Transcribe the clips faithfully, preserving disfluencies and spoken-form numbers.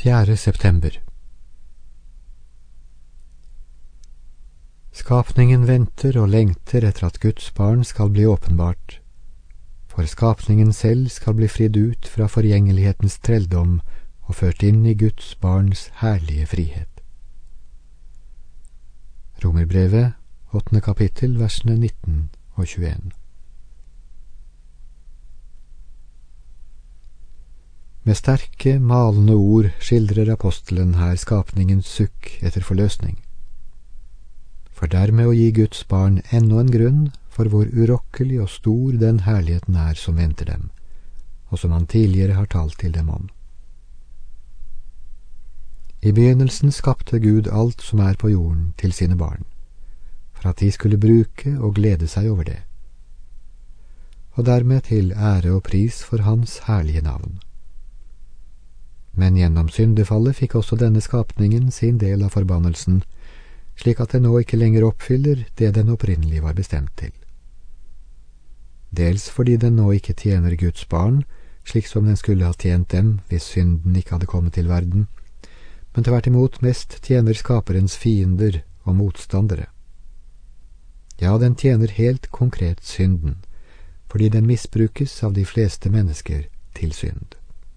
fjerde september. Skapningen venter og lengter etter at Guds barn skal bli åpenbart, for skapningen selv skal bli fridd ut fra forgjengelighetens trelldom og ført inn i Guds barns herlige frihet. Romerbrevet, åttende kapittel, versene nitten og tjueen. Med sterke, malende ord skildrer apostelen her skapningens sukk etter forløsning, for dermed å gi Guds barn enda en grunn for hvor urokkelig og stor den herligheten er som venter dem, og som han tidligere har talt til dem om. I begynnelsen skapte Gud alt som er på jorden til sine barn, for at de skulle bruke og glede seg over det, og dermed til ære og pris for hans herlige navn. Men gjennom syndefallet fikk også denne skapningen sin del av forbannelsen, slik at den nå ikke lenger oppfyller det den opprinnelig var bestemt til. Dels fordi den nå ikke tjener Guds barn, slik som den skulle ha tjent dem hvis synden ikke hadde kommet til verden, men tvert imot mest tjener skaperens fiender og motstandere. Ja, den tjener helt konkret synden, fordi den misbrukes av de fleste mennesker til synd.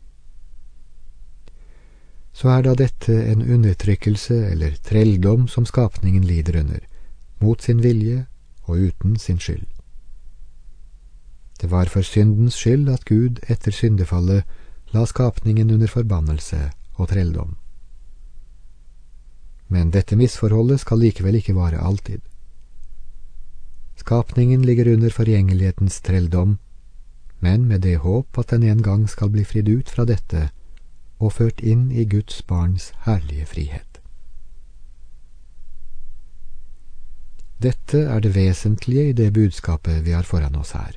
Så er da dette en undertrykkelse eller trelldom som skapningen lider under, mot sin vilje og uten sin skyld. Det var for syndens skyld at Gud etter syndefallet la skapningen under forbannelse og trelldom. Men dette misforholdet skal likevel ikke vare alltid. Skapningen ligger under forgjengelighetens trelldom, men med det håp at den en gang skal bli fridd ut fra dette og ført inn i Guds barns herlige frihet. Dette er det vesentlige i det budskapet vi har foran oss her.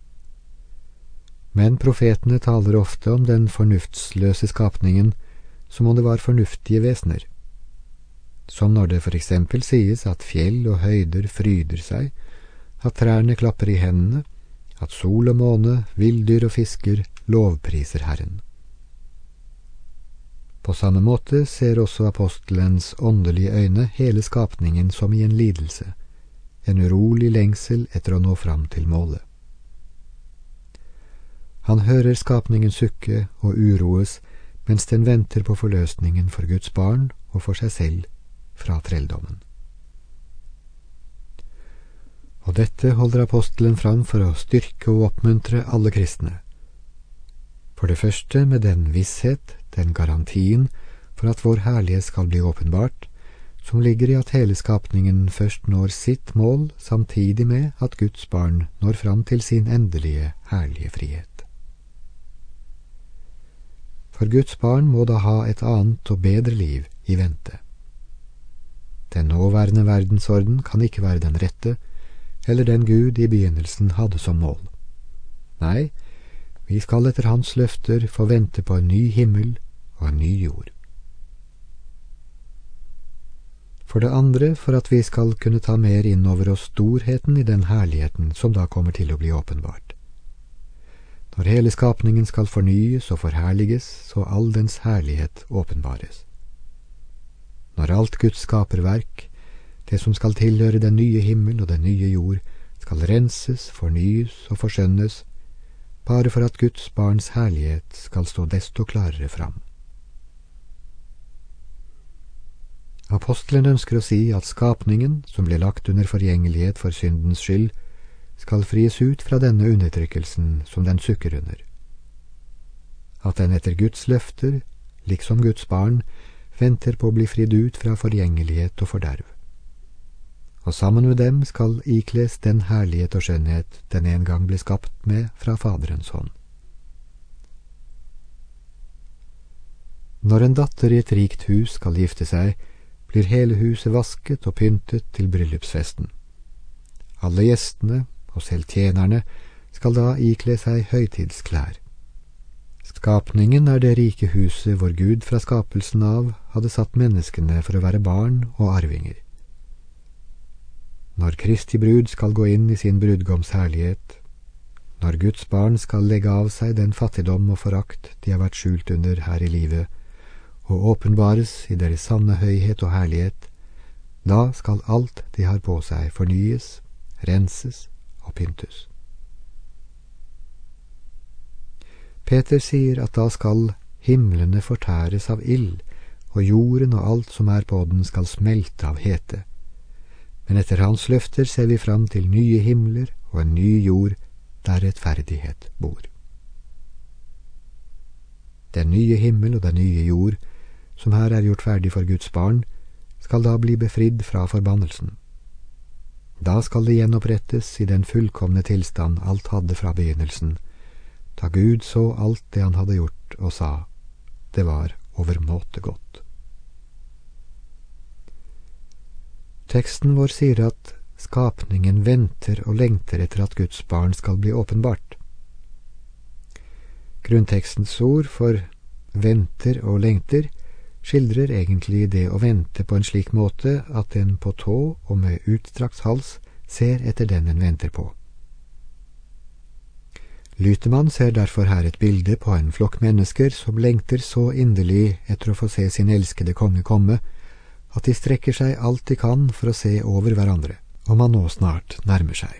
Men profetene taler ofte om den fornuftsløse skapningen som om det var fornuftige vesener, som når det for eksempel sies at fjell og høyder fryder seg, at trærne klapper i hendene, at sol og måne, villdyr og fisker lovpriser Herren. På samme måte ser også apostelens åndelige øyne hele skapningen som i en lidelse, en urolig lengsel etter å nå fram til målet. Han hører skapningen sukke og uroes mens den venter på forløsningen for Guds barn og for seg selv fra trelldommen. Og dette holder apostelen fram for å styrke og oppmuntre alle kristne. For det første med den visshet, den garantien for at vår herlighet skal bli åpenbart, som ligger i at hele skapningen først når sitt mål samtidig med at Guds barn når fram til sin endelige herlige frihet. For Guds barn må da ha et annet og bedre liv i vente. Den nåværende verdensorden kan ikke være den rette, eller den Gud i begynnelsen hadde som mål. Nei, vi skal etter hans løfter få vente på en ny himmel og en ny jord. For det andre, for at vi skal kunne ta mer inn over oss storheten i den herligheten som da kommer til å bli åpenbart. Når hele skapningen skal fornyes og forherliges, så all dens herlighet åpenbares. Når alt Guds skaperverk, det som skal tilhøre den nye himmel og den nye jord, skal renses, fornyes og forskjønnes, bare for at Guds barns herlighet skal stå desto klarere fram. Apostelen ønsker å si at skapningen, som ble lagt under forgjengelighet for syndens skyld, skal fries ut fra denne undertrykkelsen som den sukker under. At den etter Guds løfter, liksom Guds barn, venter på å bli fridd ut fra forgjengelighet og forderv. Og sammen med dem skal ikles den herlighet og skjønnhet den en gang ble skapt med fra Faderens hånd. Når en datter i et rikt hus skal gifte seg, blir hele huset vasket og pyntet til bryllupsfesten. Alle gjestene, og selv tjenerne, skal da ikle seg høytidsklær. Skapningen er det rike huset hvor Gud fra skapelsen av hadde satt menneskene for å være barn og arvinger. Når Kristi brud skal gå inn i sin brudgoms herlighet, når Guds barn skal legge av seg den fattigdom og forakt de har vært skjult under her i livet, og åpenbares i deres sanne høyhet og herlighet, da skal alt de har på seg fornyes, renses og pyntes. Peter sier at da skal himlene fortæres av ild, og jorden og alt som er på den skal smelte av hete. Men etter hans løfter ser vi fram til nye himler og en ny jord der rettferdighet bor. Den nye himmel og den nye jord, som her er gjort ferdig for Guds barn, skal da bli befridd fra forbannelsen. Da skal det gjenopprettes i den fullkomne tilstand alt hadde fra begynnelsen, da Gud så alt det han hadde gjort og sa, det var overmåte godt. Teksten vår sier at skapningen venter og lengter etter at Guds barn skal bli åpenbart. Grunntekstens ord for venter og lengter skildrer egentlig det å vente på en slik måte at en på tå og med utstrakt hals ser etter den en venter på. Lytemann ser derfor her et bilde på en flokk mennesker som lengter så inderlig etter å få se sin elskede konge komme, at de strekker seg alt de kan for å se over hverandre, om han nå snart nærmer seg.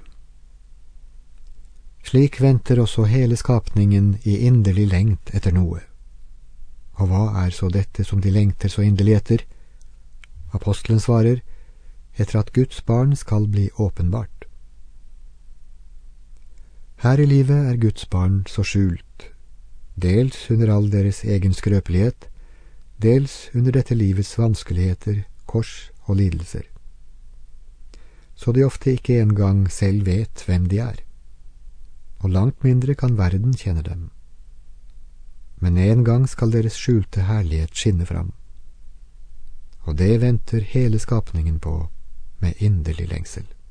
Slik venter også hele skapningen i inderlig lengt etter noe. Og hva er så dette som de lengter så inderlig etter? Apostelen svarer, etter at Guds barn skal bli åpenbart. Her i livet er Guds barn så skjult, dels under all deres egen skrøpelighet, dels under dette livets vanskeligheter, kors og lidelser. Så de ofte ikke engang selv vet hvem de er, og langt mindre kan verden kjenne dem. Men en gang skal deres skjulte herlighet skinne fram, og det venter hele skapningen på med inderlig lengsel.